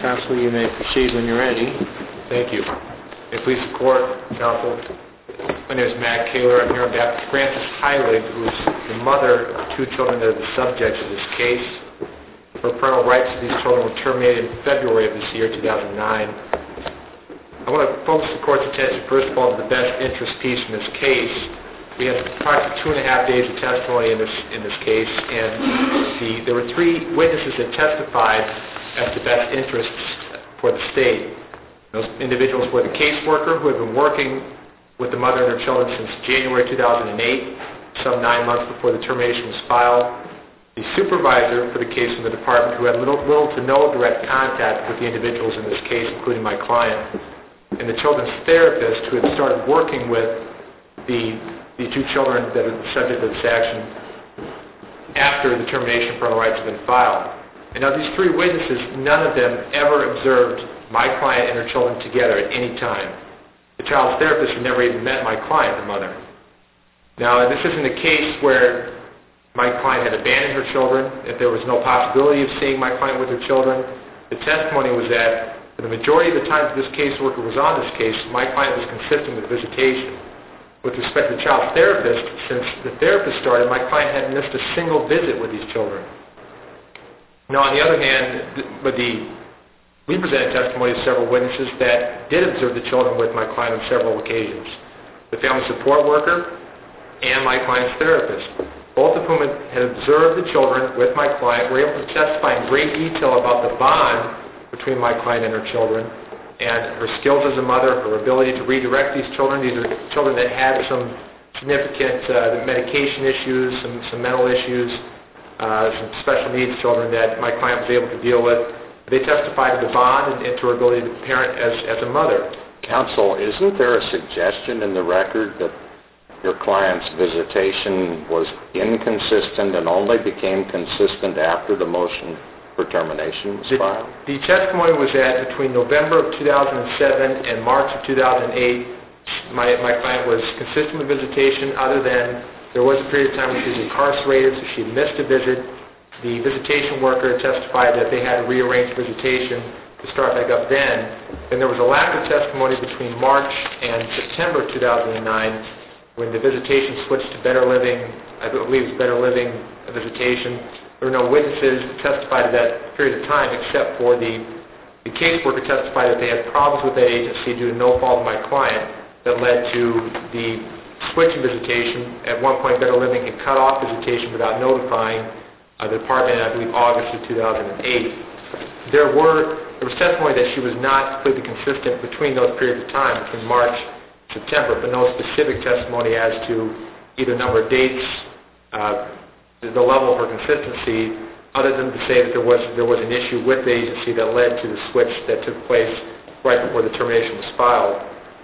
Counsel, you may proceed when you're ready. Thank you. And please support, Counsel. My name is Matt Kaler. I'm here on behalf of Frances Heilig, who is the mother of two children that are the subjects of this case. Her parental rights to these children were terminated in February of this year, 2009. I want to focus the Court's attention, first of all, to the best interest piece in this case. We had approximately 2.5 days of testimony in this case, and there were three witnesses that testified as to best interests for the state. Those individuals were the caseworker who had been working with the mother and her children since January 2008, some 9 months before the termination was filed. The supervisor for the case from the department, who had little to no direct contact with the individuals in this case, including my client, and the children's therapist, who had started working with the two children that are the subject of this action after the termination of parental rights had been filed. And of these three witnesses, none of them ever observed my client and her children together at any time. The child's therapist had never even met my client, the mother. Now, this isn't a case where my client had abandoned her children, if there was no possibility of seeing my client with her children. The testimony was that for the majority of the times this caseworker was on this case, my client was consistent with visitation. With respect to the child's therapist, since the therapist started, my client hadn't missed a single visit with these children. Now, on the other hand, we presented testimony of several witnesses that did observe the children with my client on several occasions. The family support worker and my client's therapist, both of whom had observed the children with my client, were able to testify in great detail about the bond between my client and her children, and her skills as a mother, her ability to redirect these children. These are children that had some significant medication issues, some mental issues, some special needs children that my client was able to deal with. They testified to the bond and to her ability to parent as a mother. Counsel, isn't there a suggestion in the record that your client's visitation was inconsistent and only became consistent after the motion for termination was filed? The testimony was that between November of 2007 and March of 2008, my client was consistent with visitation, other than there was a period of time when she was incarcerated, so she missed a visit. The visitation worker testified that they had to rearrange visitation to start back up then. And there was a lack of testimony between March and September 2009 when the visitation switched to Better Living. I believe it was Better Living visitation. There were no witnesses to testify to that period of time except for the caseworker testified that they had problems with that agency due to no fault of my client that led to the switch in visitation. At one point, Better Living had cut off visitation without notifying the department in, I believe, August of 2008. There was testimony that she was not completely consistent between those periods of time, between March and September, but no specific testimony as to either number of dates, the level of her consistency, other than to say that there was an issue with the agency that led to the switch that took place right before the termination was filed.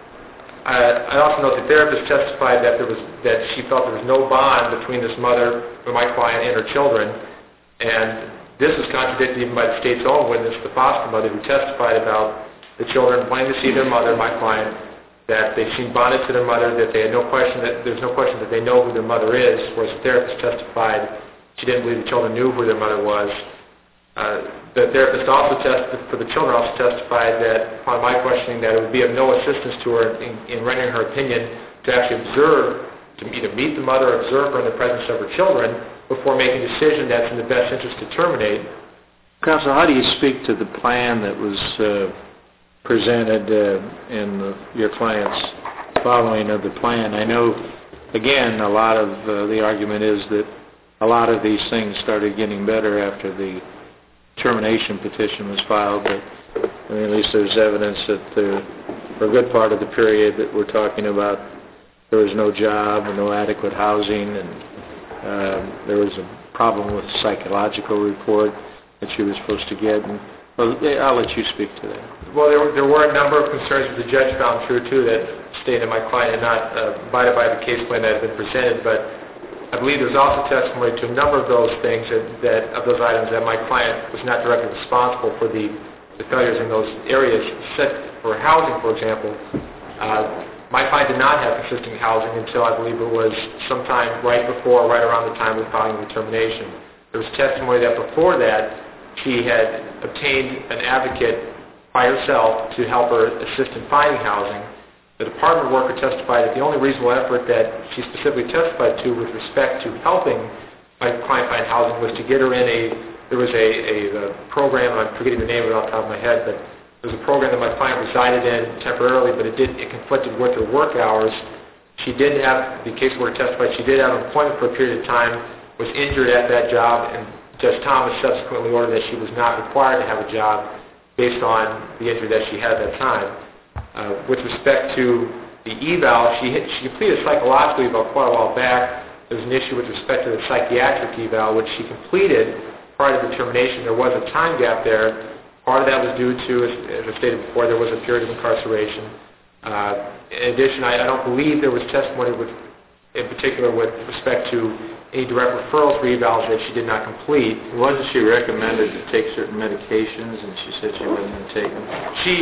I also note the therapist testified that she felt there was no bond between this mother, my client, and her children, and this was contradicted even by the state's own witness, the foster mother, who testified about the children wanting to see their mother, my client, that they seemed bonded to their mother, that there's no question that they know who their mother is, whereas the therapist testified she didn't believe the children knew who their mother was. The therapist for the children also testified that, upon my questioning, that it would be of no assistance to her in rendering her opinion to actually observe, to either meet the mother or observe her in the presence of her children before making a decision that's in the best interest to terminate. Counsel, how do you speak to the plan that was presented in your client's following of the plan? I know, again, a lot of the argument is that a lot of these things started getting better after the termination petition was filed, but at least there's evidence that for a good part of the period that we're talking about, there was no job and no adequate housing, and there was a problem with the psychological report that she was supposed to get. And, well, I'll let you speak to that. Well, there were a number of concerns that the judge found true, too, that stated my client had not abided by the case plan that had been presented, but I believe there's also testimony to a number of those things, of those items, that my client was not directly responsible for the failures in those areas. For housing, for example, my client did not have consistent housing until I believe it was sometime right around the time of filing the termination. There was testimony that before that, she had obtained an advocate by herself to help her assist in finding housing. The department worker testified that the only reasonable effort that she specifically testified to with respect to helping my client find housing was to get her in there was a program, I'm forgetting the name of it off the top of my head, but it was a program that my client resided in temporarily, but it conflicted with her work hours. She did have, the caseworker testified, she did have employment for a period of time, was injured at that job, and Judge Thomas subsequently ordered that she was not required to have a job based on the injury that she had at that time. With respect to the eval, she completed a psychological eval quite a while back. There was an issue with respect to the psychiatric eval, which she completed prior to the termination. There was a time gap there. Part of that was due to, as I stated before, there was a period of incarceration. In addition, I don't believe there was testimony in particular with respect to any direct referrals for evals that she did not complete. Wasn't she recommended to take certain medications, and she said she wasn't going to take them?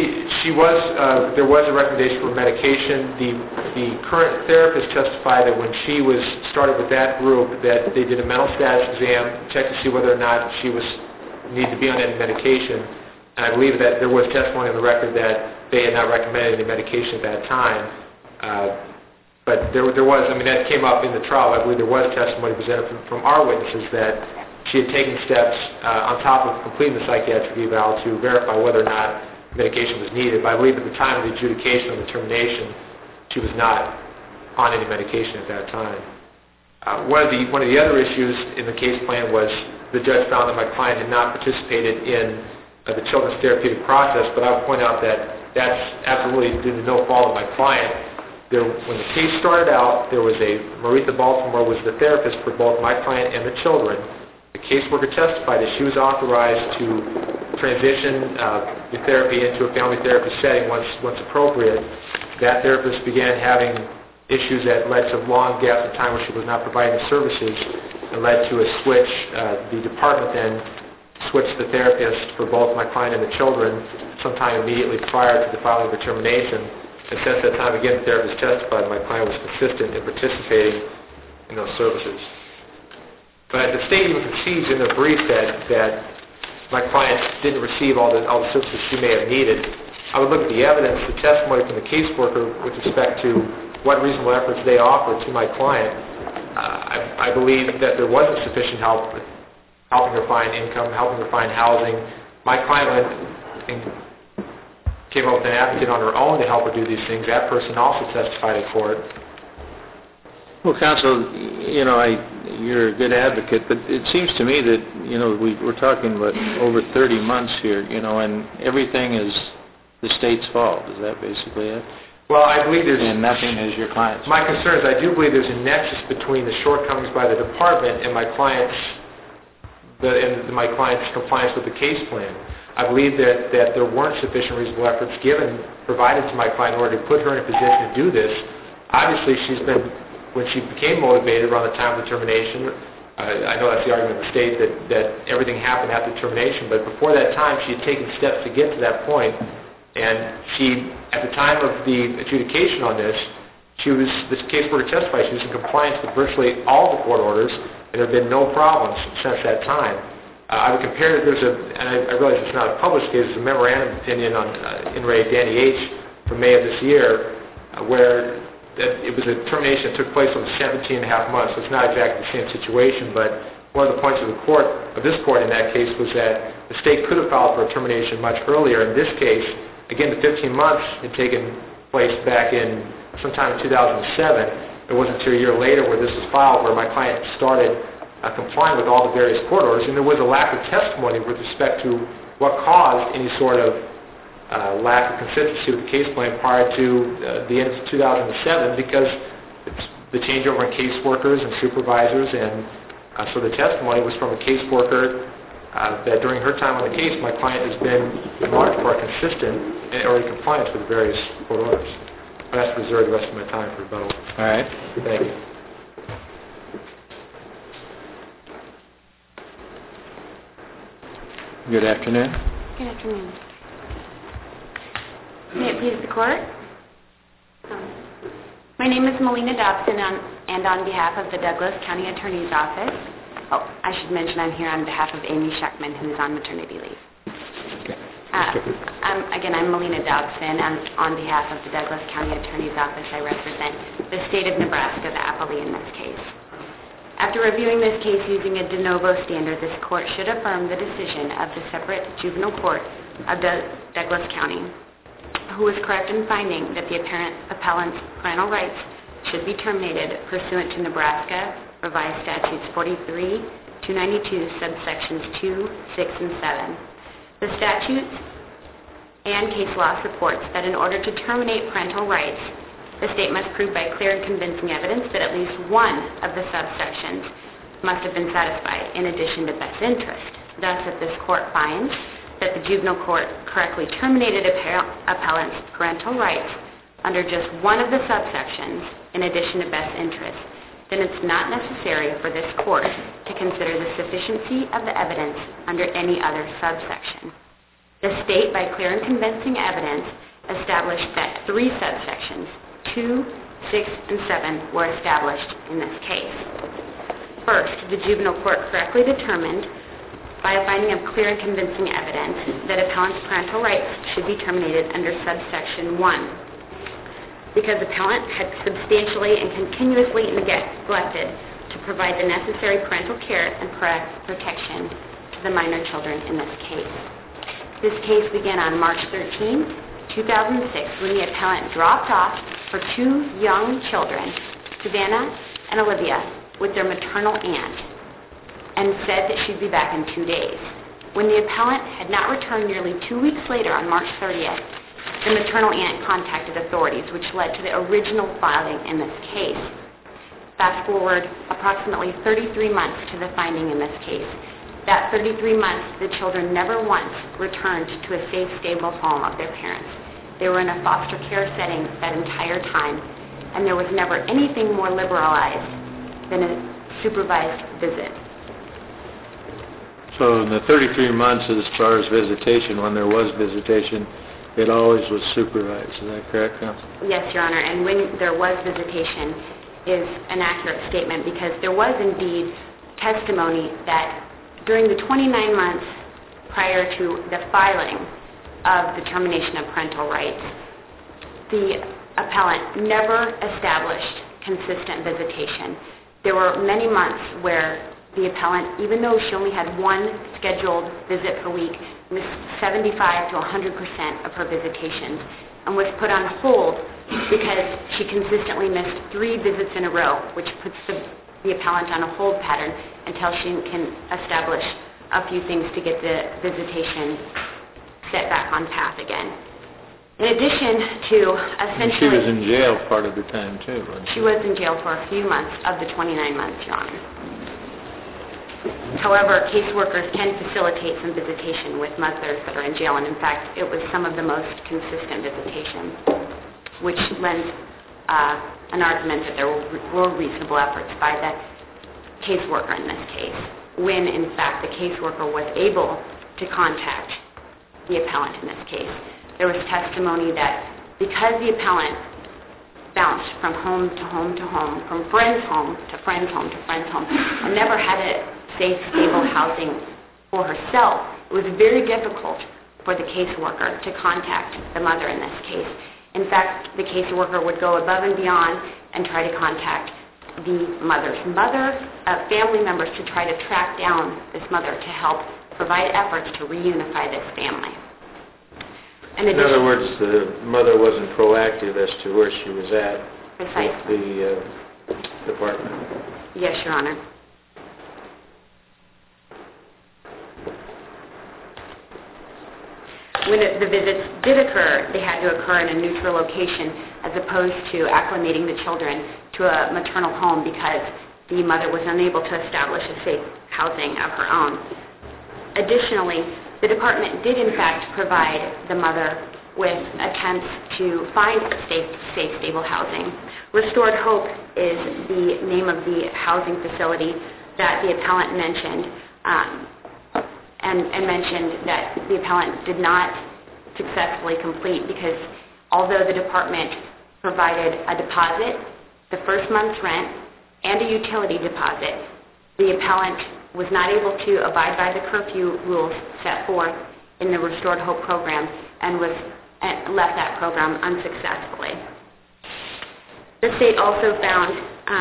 There was a recommendation for medication. The current therapist testified that when she was started with that group, that they did a mental status exam, checked to see whether or not she needed to be on any medication. And I believe that there was testimony on the record that they had not recommended any medication at that time. But there was, that came up in the trial. I believe there was testimony presented from our witnesses that she had taken steps on top of completing the psychiatric eval to verify whether or not medication was needed. But I believe at the time of the adjudication of the termination, she was not on any medication at that time. One of the other issues in the case plan was the judge found that my client had not participated in the children's therapeutic process, but I would point out that that's absolutely due to no fault of my client. When the case started out, there was Maritha Baltimore was the therapist for both my client and the children. The caseworker testified that she was authorized to transition the therapy into a family therapy setting once appropriate. That therapist began having issues that led to long gaps of time where she was not providing the services and led to a switch. The department then switched the therapist for both my client and the children sometime immediately prior to the filing of the termination. And since that time, again, the therapist testified my client was consistent in participating in those services. But the state even concedes in their brief that my client didn't receive all the services she may have needed. I would look at the evidence, the testimony from the caseworker with respect to what reasonable efforts they offered to my client. I believe that there wasn't sufficient help helping her find income, helping her find housing. My client came up with an advocate on her own to help her do these things. That person also testified in court. Well, counsel, you're a good advocate, but it seems to me that, we're talking about over 30 months here, and everything is the state's fault. Is that basically it? Well, I believe and nothing is your client's. My concern is I do believe there's a nexus between the shortcomings by the department and my client's compliance with the case plan. I believe that there weren't sufficient reasonable efforts provided to my client in order to put her in a position to do this. Obviously, when she became motivated around the time of the termination, I know that's the argument of the state that everything happened after termination, but before that time, she had taken steps to get to that point. And at the time of the adjudication on this caseworker testified she was in compliance with virtually all the court orders, and there have been no problems since that time. I would compare it, and I realize it's not a published case, it's a memorandum opinion on in re Danny H. from May of this year, where it was a termination that took place over 17 and a half months, so it's not exactly the same situation, but one of the points of this court in that case was that the state could have filed for a termination much earlier. In this case, again, the 15 months had taken place back in sometime in 2007. It wasn't until a year later where this was filed where my client started complying with all the various court orders, and there was a lack of testimony with respect to what caused any sort of lack of consistency with the case plan prior to the end of 2007, because the changeover in caseworkers and supervisors, and so the testimony was from a caseworker that during her time on the case, my client has been in large part consistent and already compliance with the various court orders. I have to reserve the rest of my time for rebuttal. All right. Thank you. Good afternoon. Good afternoon. May it please the court? My name is Melina Dobson, and on behalf of the Douglas County Attorney's Office, I should mention I'm here on behalf of Amy Scheckman, who is on maternity leave. Okay. I'm Melina Dodson. On behalf of the Douglas County Attorney's Office, I represent the state of Nebraska, the appellee in this case. After reviewing this case using a de novo standard, this court should affirm the decision of the separate juvenile court of Douglas County, who was correct in finding that the appellant's parental rights should be terminated pursuant to Nebraska Revised Statutes 43, 292, subsections 2, 6, and 7. The statutes and case law supports that in order to terminate parental rights, the state must prove by clear and convincing evidence that at least one of the subsections must have been satisfied, in addition to best interest. Thus, if this court finds that the juvenile court correctly terminated appellant's parental rights under just one of the subsections, in addition to best interest, then it's not necessary for this court to consider the sufficiency of the evidence under any other subsection. The state, by clear and convincing evidence, established that three subsections, 2, 6, and 7, were established in this case. First, the juvenile court correctly determined, by a finding of clear and convincing evidence, that appellant's parental rights should be terminated under subsection 1, because appellant had substantially and continuously neglected to provide the necessary parental care and protection to the minor children in this case. This case began on March 13, 2006, when the appellant dropped off her two young children, Savannah and Olivia, with their maternal aunt, and said that she'd be back in 2 days. When the appellant had not returned nearly 2 weeks later, on March 30th, the maternal aunt contacted authorities, which led to the original filing in this case. Fast forward approximately 33 months to the finding in this case. That 33 months, the children never once returned to a safe, stable home of their parents. They were in a foster care setting that entire time, and there was never anything more liberalized than a supervised visit. So in the 33 months, as far as visitation, when there was visitation, it always was supervised. Is that correct, Counsel? Yes, Your Honor, and when there was visitation is an accurate statement, because there was indeed testimony that during the 29 months prior to the filing of the termination of parental rights, the appellant never established consistent visitation. There were many months where the appellant, even though she only had one scheduled visit per week, missed 75 to 100% of her visitations and was put on hold because she consistently missed 3 visits in a row, which puts the appellant on a hold pattern until she can establish a few things to get the visitation set back on path again. In addition to essentially... She was in jail part of the time, too, wasn't she? She was in jail for a few months of the 29 months, Your Honor. However, caseworkers can facilitate some visitation with mothers that are in jail, and in fact, it was some of the most consistent visitation, which lends an argument that there were reasonable efforts by the caseworker in this case, when in fact the caseworker was able to contact the appellant in this case. There was testimony that because the appellant bounced from home to home to home, from friend's home to friend's home to friend's home, and never had a safe, stable housing for herself, it was very difficult for the caseworker to contact the mother in this case. In fact, the caseworker would go above and beyond and try to contact the mother's family members to try to track down this mother to help provide efforts to reunify this family. In other words, the mother wasn't proactive as to where she was at Precisely. with the department. Yes, Your Honor. When the visits did occur, they had to occur in a neutral location as opposed to acclimating the children to a maternal home because the mother was unable to establish a safe housing of her own. Additionally, the department did in fact provide the mother with attempts to find safe, stable housing. Restored Hope is the name of the housing facility that the appellant mentioned, and mentioned that the appellant did not successfully complete because although the department provided a deposit, the first month's rent, and a utility deposit, the appellant was not able to abide by the curfew rules set forth in the Restored Hope program and left that program unsuccessfully. The state also found,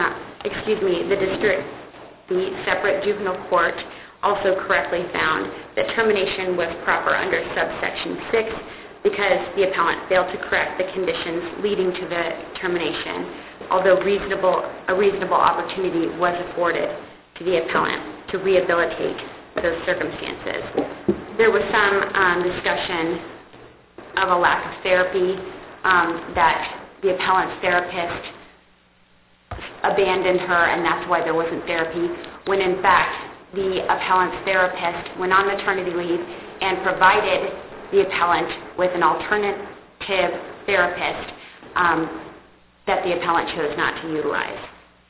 the separate juvenile court also correctly found that termination was proper under subsection 6 because the appellant failed to correct the conditions leading to the termination, although a reasonable opportunity was afforded to the appellant to rehabilitate those circumstances. There was some discussion of a lack of therapy, that the appellant's therapist abandoned her and that's why there wasn't therapy, when in fact the appellant's therapist went on maternity leave and provided the appellant with an alternative therapist that the appellant chose not to utilize.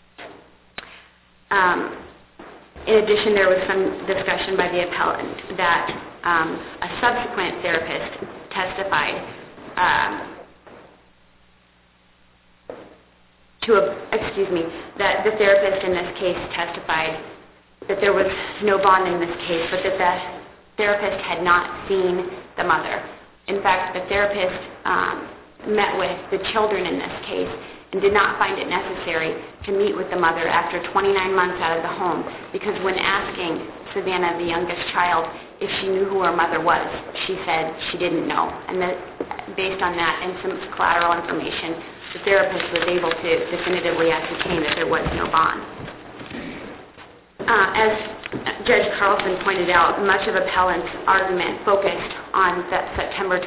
In addition, there was some discussion by the appellant that a subsequent therapist testified that the therapist in this case testified that there was no bond in this case, but that the therapist had not seen the mother. In fact, the therapist met with the children in this case and did not find it necessary to meet with the mother after 29 months out of the home, because when asking Savannah, the youngest child, if she knew who her mother was, she said she didn't know. And based on that and some collateral information, the therapist was able to definitively ascertain that there was no bond. As Judge Carlson pointed out, much of appellant's argument focused on that September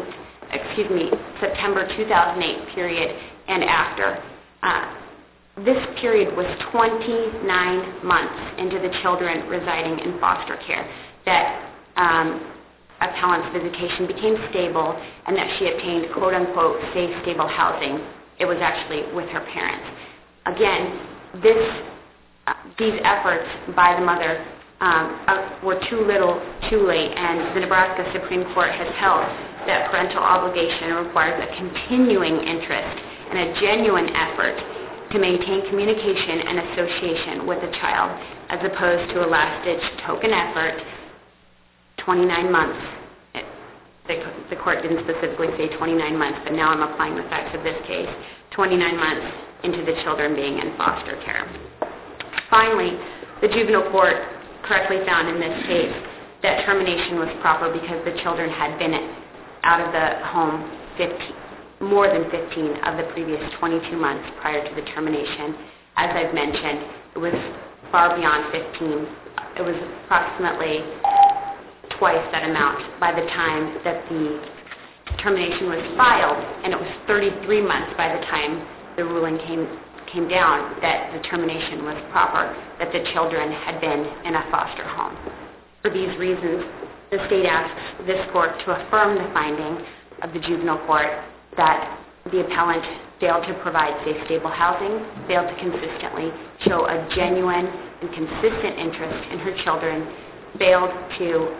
2008 period and after. This period was 29 months into the children residing in foster care that appellant's visitation became stable and that she obtained quote-unquote safe, stable housing. It was actually with her parents. Again, these efforts by the mother were too little, too late, and the Nebraska Supreme Court has held that parental obligation requires a continuing interest and a genuine effort to maintain communication and association with a child, as opposed to a last-ditch token effort, 29 months. The court didn't specifically say 29 months, but now I'm applying the facts of this case, 29 months into the children being in foster care. Finally, the juvenile court correctly found in this case that termination was proper because the children had been out of the home more than 15 of the previous 22 months prior to the termination. As I've mentioned, it was far beyond 15. It was approximately twice that amount by the time that the termination was filed, and it was 33 months by the time the ruling came down that the termination was proper, that the children had been in a foster home. For these reasons, the state asks this court to affirm the finding of the juvenile court that the appellant failed to provide safe, stable housing, failed to consistently show a genuine and consistent interest in her children, failed to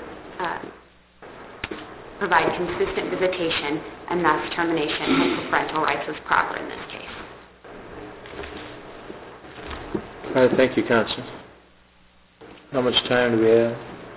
provide consistent visitation, and thus termination of parental rights was proper in this case. All right, thank you, Counsel. How much time do we have?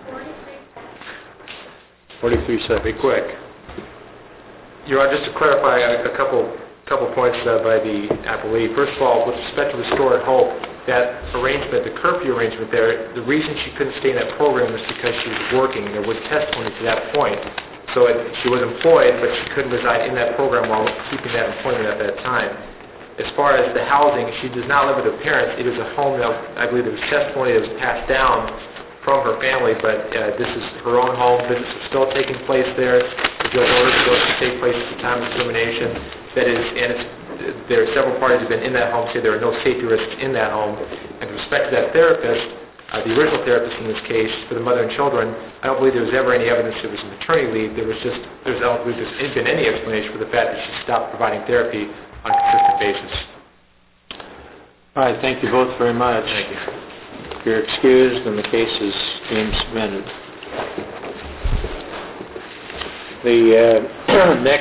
43 seconds. Be quick. Your Honor, just to clarify a couple points by the appellee. First of all, with respect to Restored Hope, that arrangement, the curfew arrangement there, the reason she couldn't stay in that program was because she was working. There was testimony to that point. So she was employed, but she couldn't reside in that program while keeping that employment at that time. As far as the housing, she does not live with her parents. It is a home that I believe there was testimony that was passed down from her family, but this is her own home. Business is still taking place there. The judge ordered it to take place at the time of termination. That is, there are several parties who have been in that home say there are no safety risks in that home. And with respect to that therapist, the original therapist in this case, for the mother and children, I don't believe there was ever any evidence there was maternity leave. I don't believe there's been any explanation for the fact that she stopped providing therapy on a consistent basis. All right, thank you both very much. Thank you. You're excused and the case is being submitted. The next